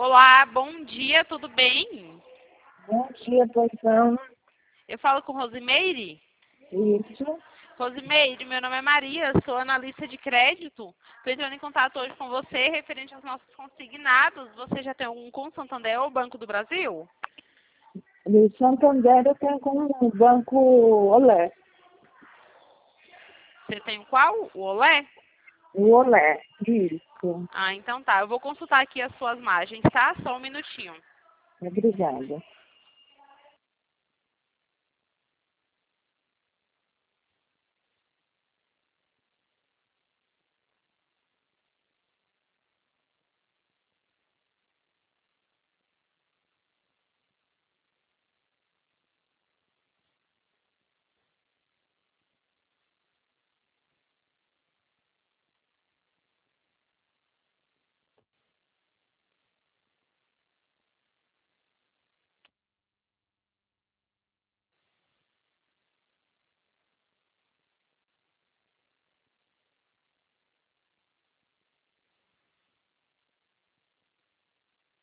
Olá, bom dia, tudo bem? Bom dia, pois não. Eu falo com Rosimeire? Isso. Rosimeire, meu nome é Maria, sou analista de crédito. Estou entrando em contato hoje com você referente aos nossos consignados. Você já tem algum com o Santander ou Banco do Brasil? De Santander eu tenho com o Banco Olé. Você tem o qual? O Olé? O Olé, isso. Ah, então tá. Eu vou consultar aqui as suas margens, tá? Só um minutinho. Obrigada.